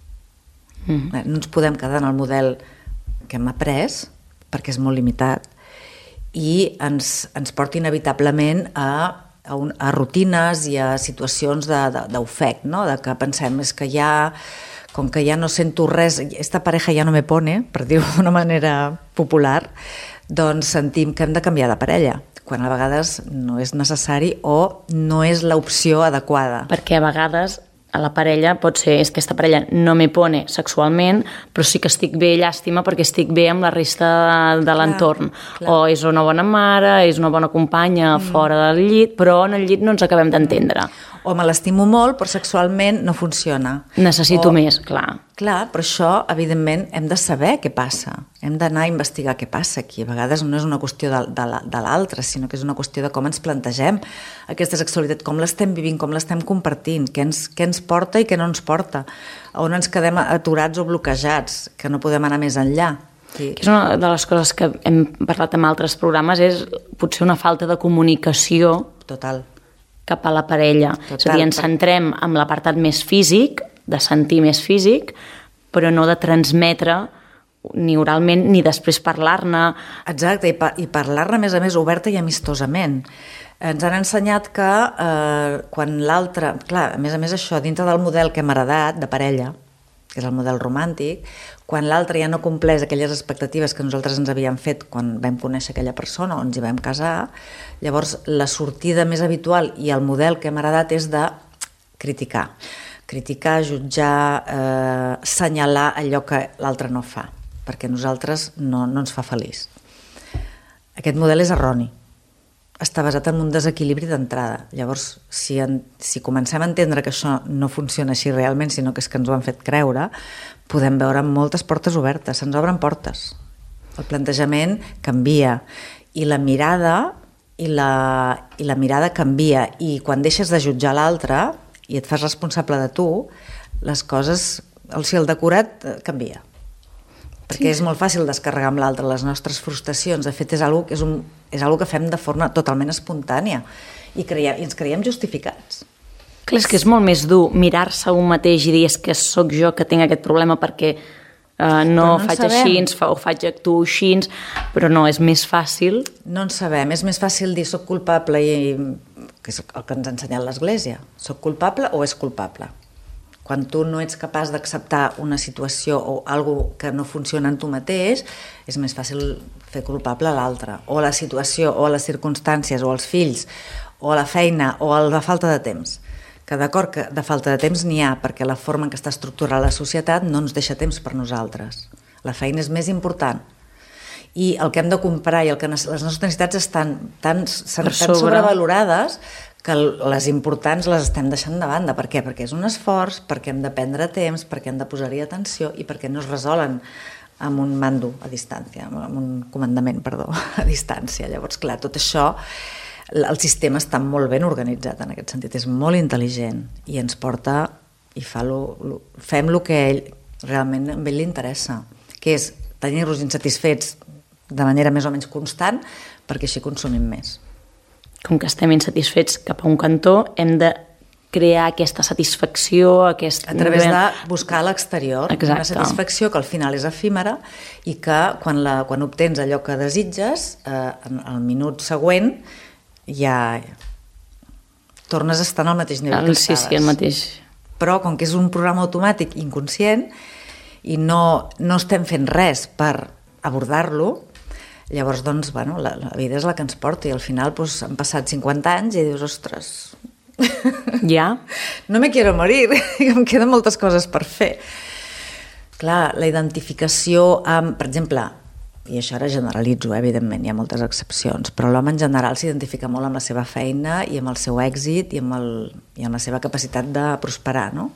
No ens podem quedar en el model que hem après, perquè és molt limitat, i ens porta inevitablement a rutines i a situacions d'ofec, no? De que pensem, és que com que ja no sento res, esta pareja ja no me pone, per dir-ho d'una manera popular, doncs sentim que hem de canviar de parella, quan a vegades no és necessari o no és l'opció adequada. Perquè a vegades a la parella pot ser és que aquesta parella no me pone sexualment, però sí que estic bé, llàstima, perquè estic bé amb la resta de l'entorn. O és una bona mare, és una bona companya fora del llit, però en el llit no ens acabem d'entendre. O me l'estimo molt, però sexualment no funciona. Necessito més, clar. Clar, però això, evidentment, hem de saber què passa. Hem d'anar a investigar què passa aquí. A vegades no és una qüestió de l'altre, sinó que és una qüestió de com ens plantegem aquesta sexualitat, com l'estem vivint, com l'estem compartint, què ens porta i què no ens porta, on ens quedem aturats o bloquejats, que no podem anar més enllà. Que és una de les coses que hem parlat en altres programes, és potser una falta de comunicació total cap a la parella. És a dir, ens centrem en l'apartat més físic, de sentir més físic, però no de transmetre ni oralment ni després parlar-ne. Exacte, i parlar-ne a més oberta i amistosament. Ens han ensenyat que quan l'altre... Clar, a més això, dintre del model que hem heredat de parella, que és el model romàntic, quan l'altre ja no compleix aquelles expectatives que nosaltres ens havíem fet quan vam conèixer aquella persona o ens hi vam casar, llavors la sortida més habitual i el model que hem heredat és de criticar, jutjar, senyalar allò que l'altre no fa, perquè a nosaltres no ens fa feliç. Aquest model és erroni. Està basat en un desequilibri d'entrada. Llavors, si comencem a entendre que això no funciona així realment, sinó que és que ens ho han fet creure, podem veure moltes portes obertes, se'ns obren portes. El plantejament canvia i la mirada canvia, i quan deixes de jutjar l'altre i et fas responsable de tu, les coses, el decorat canvia. Perquè és molt fàcil descarregar amb l'altre les nostres frustracions. De fet, és algo que fem de forma totalment espontània i ens creiem justificats. Clar, és que és molt més dur mirar-se un mateix i dir és que sóc jo que tinc aquest problema perquè no faig així o actuo així, però no, és més fàcil. No en sabem, és més fàcil dir soc culpable, que és el que ens ha ensenyat l'Església. Soc culpable o és culpable? Quan tu no ets capaç d'acceptar una situació o alguna que no funciona en tu mateix, és més fàcil fer culpable a l'altre, o a la situació, o a les circumstàncies, o als fills, o a la feina, o a la falta de temps. Que d'acord que de falta de temps n'hi ha, perquè la forma en què està estructurada la societat no ens deixa temps per nosaltres. La feina és més important. I el que hem de comprar i les nostres necessitats estan tan sobrevalorades que les importants les estem deixant de banda. Per què? Perquè és un esforç, perquè hem de prendre temps, perquè hem de posar-hi atenció i perquè no es resolen amb un mando a distància, amb un comandament, a distància. Llavors, clar, tot això, el sistema està molt ben organitzat en aquest sentit, és molt intel·ligent i ens porta i fem el que realment a ell li interessa, que és tenir-los insatisfets de manera més o menys constant perquè així consumim més. com que estem insatisfets cap a un cantó, hem de crear aquesta satisfacció, a través de buscar a l'exterior una satisfacció que al final és efímera i que quan obtens allò que desitges, al minut següent ja tornes a estar en el mateix nivell que estaves. Sí, el mateix. Però com que és un programa automàtic inconscient i no estem fent res per abordar-lo, llavors, doncs, bueno, la vida és la que ens porta i al final han passat 50 anys i dius, ostres, ja? No me quiero morir, em queden moltes coses per fer. Clar, la identificació amb, per exemple, i això ara generalitzo, evidentment, hi ha moltes excepcions, però l'home en general s'identifica molt amb la seva feina i amb el seu èxit i amb la seva capacitat de prosperar, no?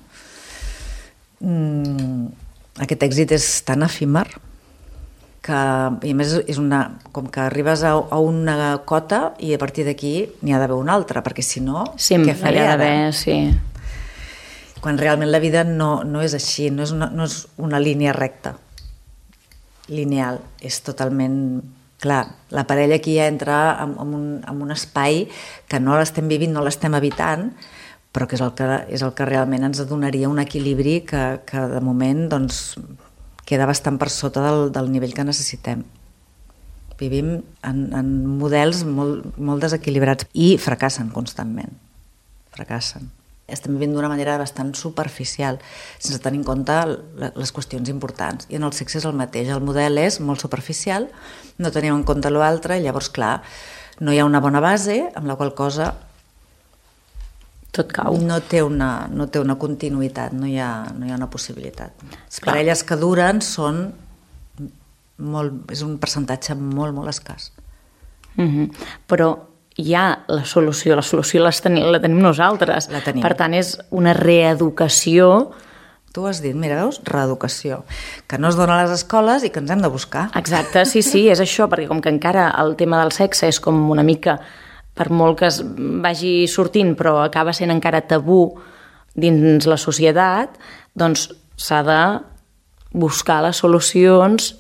Aquest èxit és tan efímer que, i a més, com que arribes a una cota i a partir d'aquí n'hi ha d'haver una altra, perquè si no, què faré ara? Sí. Quan realment la vida no és així, no és una línia recta, lineal, és totalment... Clar, la parella aquí ja entra en un espai que no l'estem vivint, no l'estem evitant, però que és el que realment ens donaria un equilibri que de moment, doncs, queda bastant per sota del nivell que necessitem. Vivim en models molt desequilibrats i fracassen constantment. Fracassen. Estem vivint d'una manera bastant superficial, sense tenir en compte les qüestions importants. I en el sexe és el mateix. El model és molt superficial, no tenim en compte l'altre, i llavors, clar, no hi ha una bona base, amb la qual cosa tot cau. No té una continuïtat, no hi ha una possibilitat. Les parelles que duren és un percentatge molt, molt escàs. Però hi ha la solució la tenim nosaltres. La tenim. Per tant, és una reeducació. Tu has dit, mira, veus, reeducació, que no es dona a les escoles i que ens hem de buscar. Exacte, sí, és això, perquè com que encara el tema del sexe és com una mica, per molt que es vagi sortint, però acaba sent encara tabú dins la societat, doncs s'ha de buscar les solucions,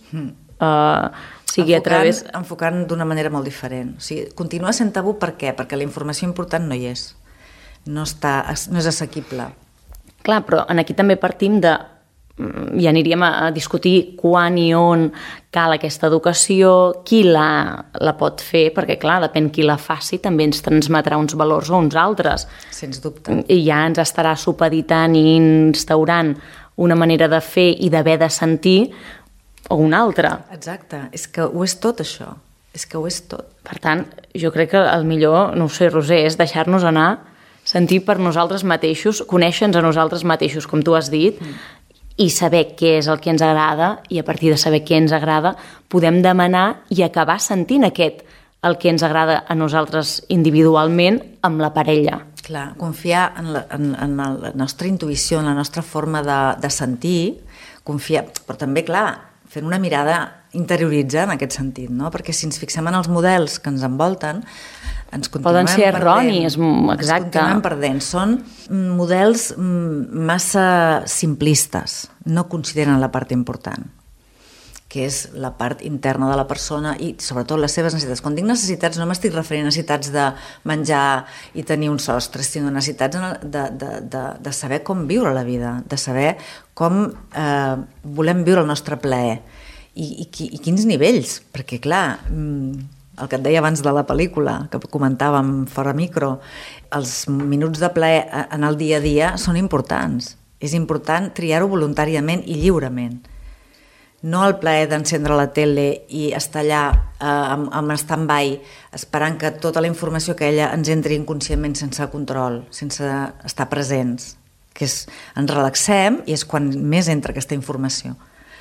sigui a través... Enfocant d'una manera molt diferent. O sigui, continua sent tabú per què? Perquè la informació important no hi és. No és assequible. Clar, però aquí també partim de... I aniríem a discutir quan i on cal aquesta educació, qui la pot fer, perquè clar, depèn qui la faci, també ens transmetrà uns valors o uns altres. Sens dubte. I ja ens estarà supeditant i instaurant una manera de fer i d'haver de sentir o una altra. Exacte, és que ho és tot això, és que ho és tot. Per tant, jo crec que el millor, no ho sé, Roser, és deixar-nos anar, sentir per nosaltres mateixos, conèixer-nos a nosaltres mateixos, com tu has dit, i saber què és el que ens agrada, i a partir de saber què ens agrada podem demanar i acabar sentint el que ens agrada a nosaltres individualment amb la parella. Clar, confiar en la nostra intuïció, en la nostra forma de sentir, confiar, però també, clar, fent una mirada interioritzar en aquest sentit, no? Perquè si ens fixem en els models que ens envolten, ens continuem poden ser erronis, exacte. Ens continuem perdent. Són models massa simplistes, no consideren la part important, que és la part interna de la persona i sobretot les seves necessitats. Quan dic necessitats no m'estic referint a necessitats de menjar i tenir un sostre, sinó necessitats de saber com viure la vida, de saber com volem viure el nostre plaer i quins nivells, perquè clar, el que et deia abans de la pel·lícula, que comentàvem fora micro, els minuts de plaer en el dia a dia són importants. És important triar-ho voluntàriament i lliurement. No el plaer d'encendre la tele i estar allà amb stand-by esperant que tota la informació que ella ens entri inconscientment sense control, sense estar presents, que ens relaxem i és quan més entra aquesta informació.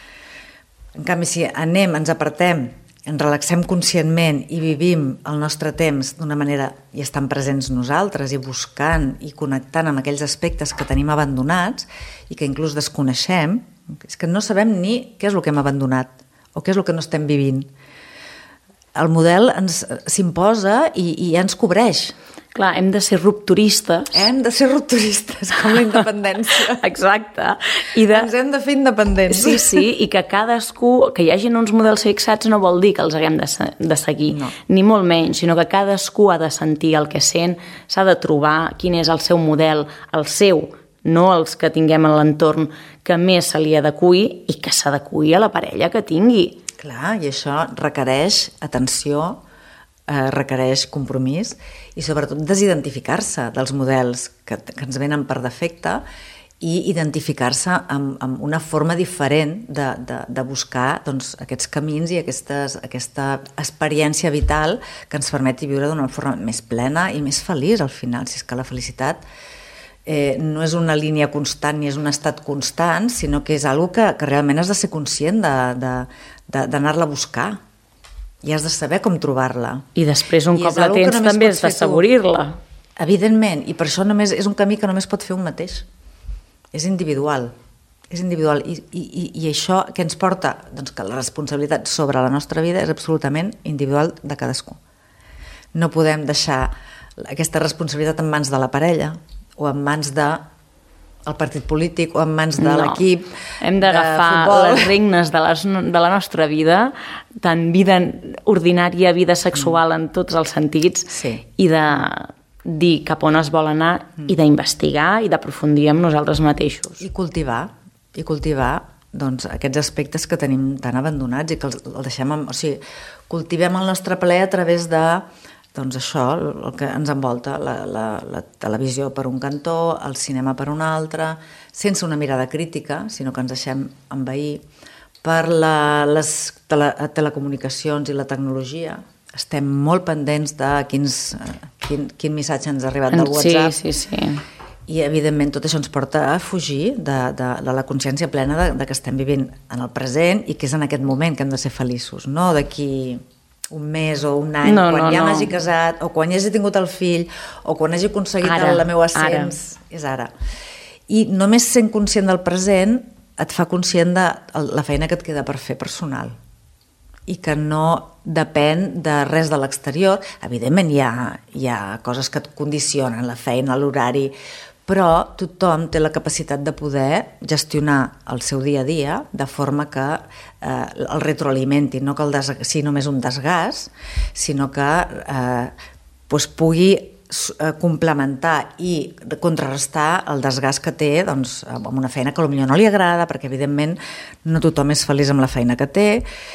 En canvi, si ens apartem, ens relaxem conscientment i vivim el nostre temps d'una manera i estan presents nosaltres i buscant i connectant amb aquells aspectes que tenim abandonats i que inclús desconeixem, és que no sabem ni què és el que hem abandonat o què és el que no estem vivint. El model s'imposa i ja ens cobreix. Clar, hem de ser rupturistes. Hem de ser rupturistes, com la independència. Exacte. Ens hem de fer independents. Sí, i que cadascú, que hi hagin uns models fixats no vol dir que els haguem de seguir, ni molt menys, sinó que cadascú ha de sentir el que sent, s'ha de trobar quin és el seu model, el seu, no els que tinguem a l'entorn que més se li adequi i que s'adequi a la parella que tingui. Clar, i això requereix atenció, requereix compromís i sobretot desidentificar-se dels models que ens venen per defecte i identificar-se amb una forma diferent de buscar doncs, aquests camins i aquesta experiència vital que ens permeti viure d'una forma més plena i més feliç al final. Si és que la felicitat no és una línia constant ni és un estat constant, sinó que és una cosa que realment has de ser conscient d'anar-la a buscar. I has de saber com trobar-la. I després, un cop la tens, també has d'assaborir-la. Evidentment, i per això només és un camí que només pot fer un mateix. És individual. És individual. I això que ens porta, doncs que la responsabilitat sobre la nostra vida és absolutament individual de cadascú. No podem deixar aquesta responsabilitat en mans de la parella o en mans del partit polític o en mans de l'equip de futbol. Hem d'agafar les regnes de la nostra vida, tant vida ordinària, vida sexual en tots els sentits, i de dir cap on es vol anar i d'investigar i d'aprofundir en nosaltres mateixos. I cultivar doncs, aquests aspectes que tenim tan abandonats i que els deixem... O sigui, cultivem el nostre plaer a través de... Doncs això, el que ens envolta, la televisió per un cantó, el cinema per un altre, sense una mirada crítica, sinó que ens deixem envair per les telecomunicacions i la tecnologia. Estem molt pendents de quin missatge ens ha arribat del WhatsApp. Sí. I, evidentment, tot això ens porta a fugir de la consciència plena de que estem vivint en el present i que és en aquest moment que hem de ser feliços, no d'aquí un mes o un any, quan ja m'hagi casat, o quan ja hagi tingut el fill, o quan hagi aconseguit el meu ascens. És ara. I només sent conscient del present et fa conscient de la feina que et queda per fer personal i que no depèn de res de l'exterior. Evidentment hi ha coses que et condicionen, la feina, l'horari, però tothom té la capacitat de poder gestionar el seu dia a dia de forma que el retroalimenti, no que sigui només un desgast, sinó que pugui complementar i contrarrestar el desgast que té doncs, amb una feina que potser no li agrada, perquè evidentment no tothom és feliç amb la feina que té,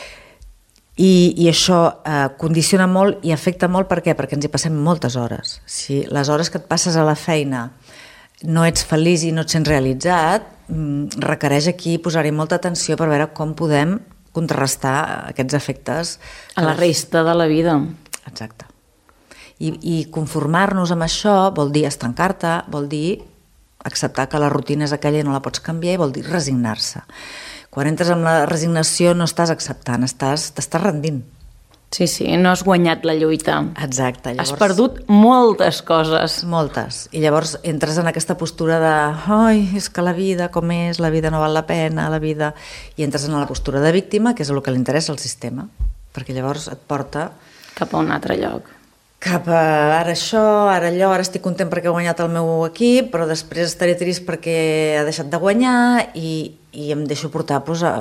i això condiciona molt i afecta molt. Per què? Perquè ens hi passem moltes hores. Si les hores que et passes a la feina no ets feliç i no et sents realitzat, requereix aquí posar-hi molta atenció per veure com podem contrarrestar aquests efectes a la resta de la vida. Exacte. I conformar-nos amb això vol dir estancar-te, vol dir acceptar que la rutina és aquella i no la pots canviar, i vol dir resignar-se. Quan entres en la resignació no estàs acceptant, t'estàs rendint. Sí, no has guanyat la lluita. Exacte. Llavors, has perdut moltes coses. Moltes. I llavors entres en aquesta postura de ai, és que la vida com és, la vida no val la pena, la vida... I entres en la postura de víctima, que és el que li interessa al sistema, perquè llavors et porta... Cap a un altre lloc. Cap a ara això, ara allò, ara estic content perquè he guanyat el meu equip, però després estaré trist perquè ha deixat de guanyar i em deixo portar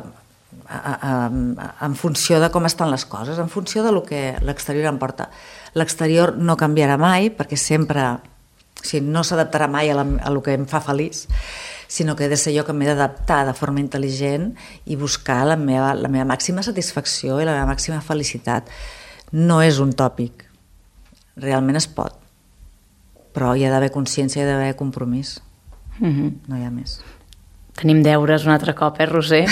en funció de com estan les coses, en funció del que l'exterior em porta. L'exterior no canviarà mai, perquè sempre, no s'adaptarà mai a el que em fa feliç, sinó que he de ser jo que m'he d'adaptar de forma intel·ligent i buscar la meva màxima satisfacció i la meva màxima felicitat. No és un tòpic, realment es pot, però hi ha d'haver consciència i hi ha d'haver compromís. No hi ha més. Tenim deures un altre cop, Roser?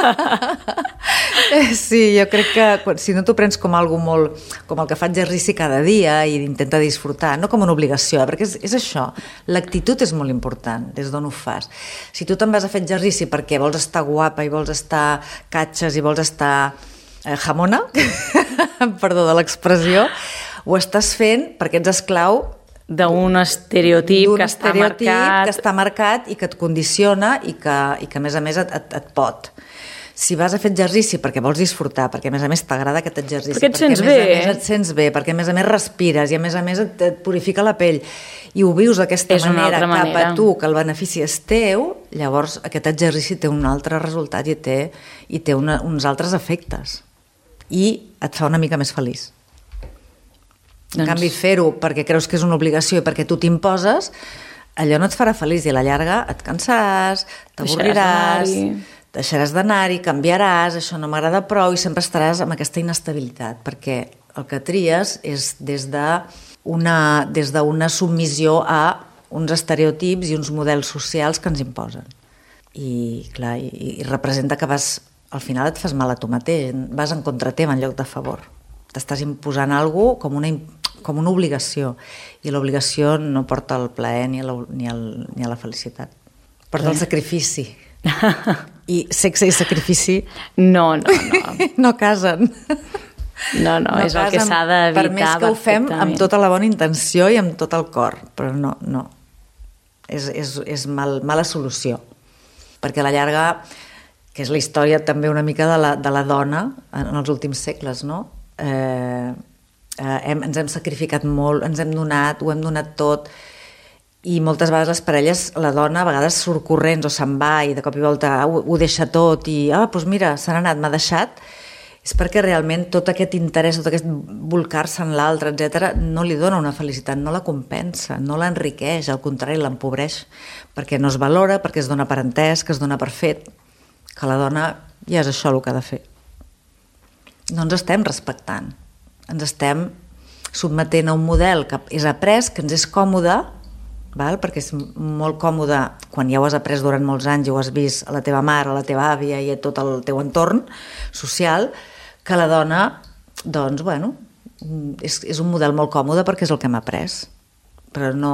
Sí, jo crec que si no t'ho prens com algo molt... com el que fa exercici cada dia i intenta disfrutar, no com una obligació, perquè és això, l'actitud és molt important des d'on ho fas. Si tu te'n vas a fer exercici perquè vols estar guapa i vols estar catxes i vols estar jamona, perdó de l'expressió, ho estàs fent perquè ets esclau d'un estereotip que està marcat i que et condiciona i que a més et pot. Si vas a fer exercici perquè vols disfrutar, perquè a més t'agrada aquest exercici, perquè et sents bé, et sents bé, perquè a més respires i a més et purifica la pell i ho vius d'aquesta manera cap a tu, que el benefici és teu, llavors aquest exercici té un altre resultat i té uns altres efectes i et fa una mica més feliç. En canvi, fer-ho perquè creus que és una obligació i perquè tu t'imposes, allò no et farà feliç i a la llarga et cansaràs, t'avorriràs, deixaràs d'anar-hi, canviaràs, això no m'agrada prou i sempre estaràs amb aquesta inestabilitat, perquè el que tries és des d'una submissió a uns estereotips i uns models socials que ens imposen. I clar, i representa que al final et fas mal a tu mateix, vas en contra teva en lloc de favor. T'estàs imposant alguna cosa com una obligació, i l'obligació no porta el plaer ni a la felicitat. Porta el sacrifici. I sexe i sacrifici no casen. No, és el que s'ha d'evitar. Per més que ho fem amb tota la bona intenció i amb tot el cor, però no. És mala solució. Perquè a la llarga, que és la història també una mica de la dona en els últims segles, no? Ens hem sacrificat molt, ens hem donat, ho hem donat tot, i moltes vegades les parelles, la dona a vegades surt corrents o se'n va i de cop i volta ho deixa tot i doncs mira, se n'ha anat, m'ha deixat, és perquè realment tot aquest interès, tot aquest volcar-se en l'altre, etc., no li dona una felicitat, no la compensa, no l'enriqueix, al contrari, l'empobreix, perquè no es valora, perquè es dona per entès, que es dona per fet, que la dona ja és això el que ha de fer. No ens estem respectant, ens estem sotmetent a un model que és après, que ens és còmode, perquè és molt còmode quan ja ho has après durant molts anys i ho has vist a la teva mare, a la teva àvia i a tot el teu entorn social, que la dona, doncs, és un model molt còmode perquè és el que hem après. Però no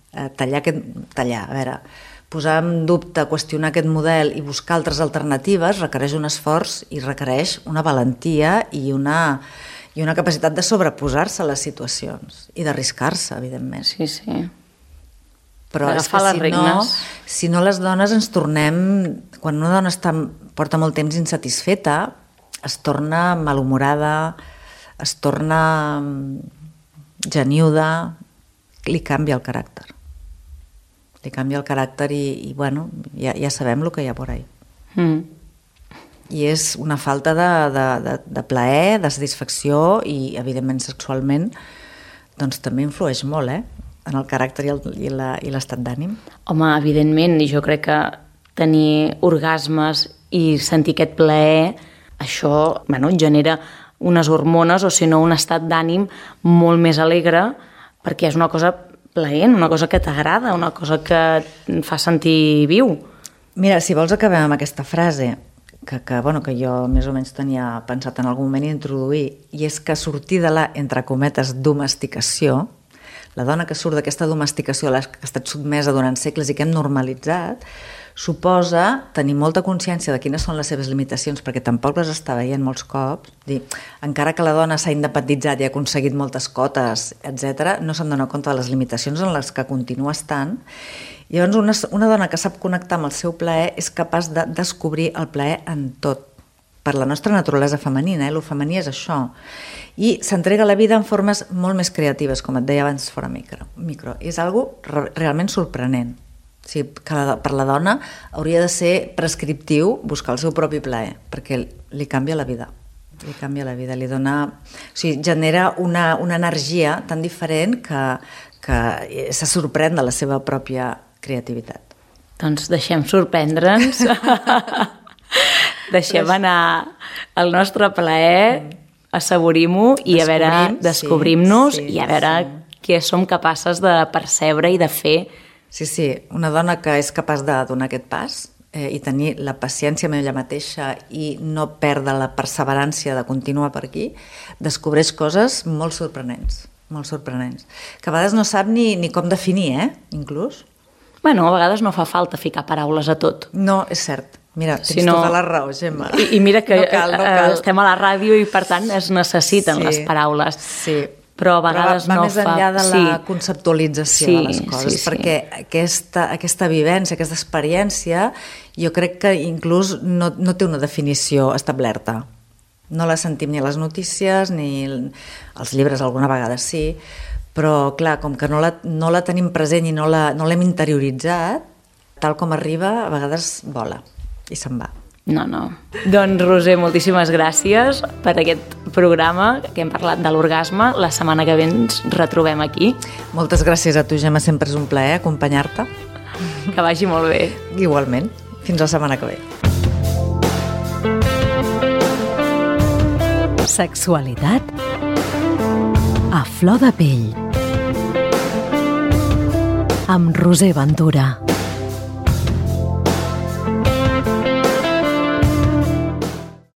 posar en dubte, qüestionar aquest model i buscar altres alternatives requereix un esforç i requereix una valentia i una capacitat de sobreposar-se a les situacions i d'arriscar-se, evidentment. Sí. Però és que si no les dones ens tornem... Quan una dona porta molt temps insatisfeta, es torna malhumorada, es torna geniuda, li canvia el caràcter. Li canvia el caràcter i ja sabem el que hi ha por ahí. I és una falta de plaer, de satisfacció i, evidentment, sexualment, doncs també influeix molt, en el caràcter i l'estat d'ànim. Home, evidentment, i jo crec que tenir orgasmes i sentir aquest plaer, això genera unes hormones o si no un estat d'ànim molt més alegre, perquè és una cosa plaent, una cosa que t'agrada, una cosa que et fa sentir viu. Mira, si vols acabem amb aquesta frase que jo més o menys tenia pensat en algun moment introduir, i és que sortir de la, entre cometes, domesticació, la dona que surt d'aquesta domesticació a la que ha estat sotmesa durant segles i que hem normalitzat, suposa tenir molta consciència de quines són les seves limitacions, perquè tampoc les està veient molts cops. Encara que la dona s'ha independitzat i ha aconseguit moltes cotes, etc., no se'n dona compte de les limitacions en les que continua estant. Llavors, una dona que sap connectar amb el seu plaer és capaç de descobrir el plaer en tot, per la nostra naturalesa femenina, el femení és això. I s'entrega a la vida en formes molt més creatives, com et deia abans fora micro. És algo realment sorprenent. O sigui, que per la dona hauria de ser prescriptiu buscar el seu propi plaer, perquè li canvia la vida. Li canvia la vida, li dona... O sigui, genera una energia tan diferent que se sorprèn de la seva pròpia creativitat. Doncs deixem sorprendre'ns, deixem anar el nostre plaer, assaborim-ho i a veure, descobrim-nos i a veure què som capaces de percebre i de fer. Sí, una dona que és capaç de donar aquest pas i tenir la paciència amb ella mateixa i no perdre la perseverància de continuar per aquí, descobreix coses molt sorprenents, que a vegades no sap ni com definir, inclús. Bueno, a vegades no fa falta ficar paraules a tot. No, és cert. Mira, tens tota la raó, Gemma. I mira que no cal. Estem a la ràdio i, per tant, es necessiten les paraules. Sí. però a vegades va no més enllà de la conceptualització de les coses, perquè aquesta vivència, aquesta experiència, jo crec que inclús no té una definició establerta. No la sentim ni a les notícies, ni als llibres alguna vegada sí, però clar, com que no la tenim present i no l'hem interioritzat, tal com arriba, a vegades vola i se'n va. No. Doncs, Roser, moltíssimes gràcies per aquest programa que hem parlat de l'orgasme. La setmana que ve ens retrobem aquí. Moltes gràcies a tu, Gemma, sempre és un plaer acompanyar-te. Que vagi molt bé. Igualment. Fins la setmana que ve. Sexualitat a flor de pell amb Roser Ventura.